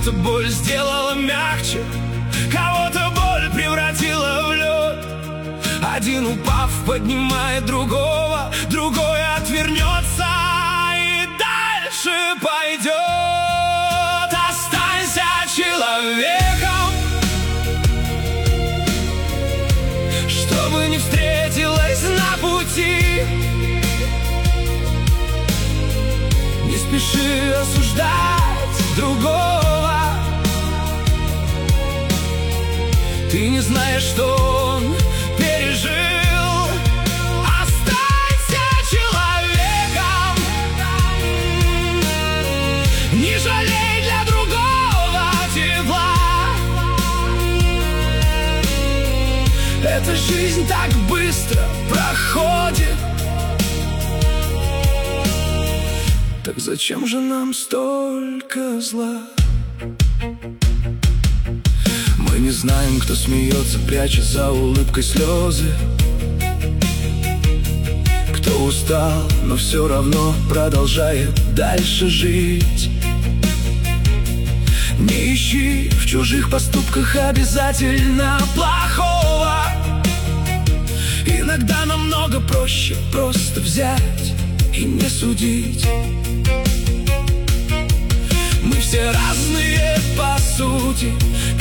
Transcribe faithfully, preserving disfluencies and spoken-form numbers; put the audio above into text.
Кого-то боль сделала мягче, кого-то боль превратила в лед. Один, упав, поднимает другого, другой отвернется и дальше пойдет. Останься человеком, чтобы не встретилась на пути. Не спеши осуждать другого, ты не знаешь, что он пережил. Останься человеком, не жалей для другого тепла. Эта жизнь так быстро проходит, так зачем же нам столько зла? Мы не знаем, кто смеется, пряча за улыбкой слезы, кто устал, но все равно продолжает дальше жить. Не ищи в чужих поступках обязательно плохого. Иногда намного проще просто взять и не судить. Мы все разные по сути,